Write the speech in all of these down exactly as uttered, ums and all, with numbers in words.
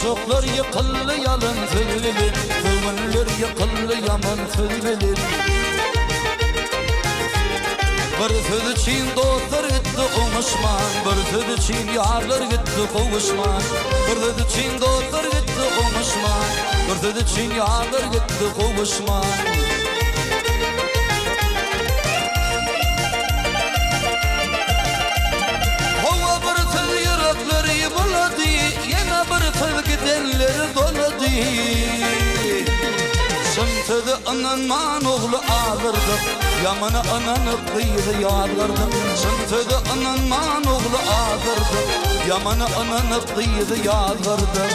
Uşaklar yıkıllı yalın tüvülür, kömürler yıkıllı yaman tüvülür. Bir söz için dostlar gitti konuşman, bir söz için yarlar gitti kovuşman. Bir söz için dostlar gitti konuşman, bir söz için yarlar gitti kovuşman. Hava bir söz yürekleri buladı, yine bir söz gidenleri doladı. Sımtıdı ananman oğlu ağırdı, yamanı ananı kıydı yağdırdı. Sımtıdı ananman oğlu ağırdı, yamanı ananı kıydı yağdırdı.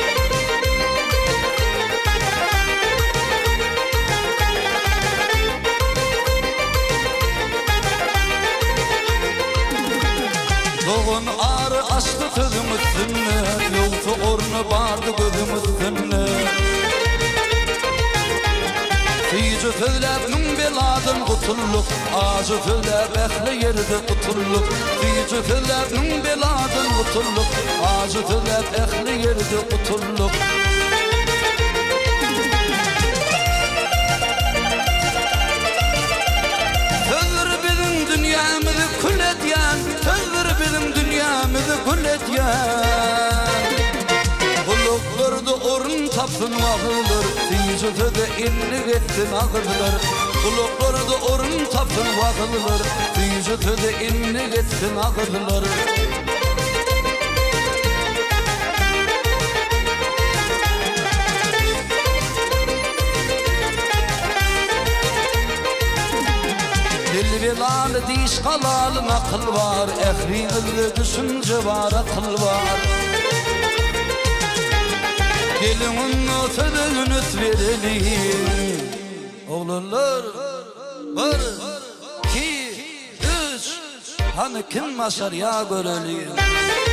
Doğun ağrı açtı tüzüm üstünü, yoktu ornu bardı gözüm üstünü. Fiyci tüzlebnin beladın kutulluk, ağacı tüzleb ehli yerde kutulluk. Fiyci tüzlebnin beladın kutulluk, ağacı tüzleb ehli yerde kutulluk. Sözdür bizim dünyamızı kül etyen, sözdür bizim dünyamızı kül etyen. Kuluklarda orun tapsın vakıldır, Fiyci de inlik etsin ağırlar. Kuluklarda orun tapsın vakıldır, Fiyci de inlik etsin ağırlar. Dil belalı diş kalalı nakıl var, ehli ıllı düşünce var akıl var. Gelinin ötedünüz verelim. Oğlanlar var, iki, üç, hani kim maşar ya görelim.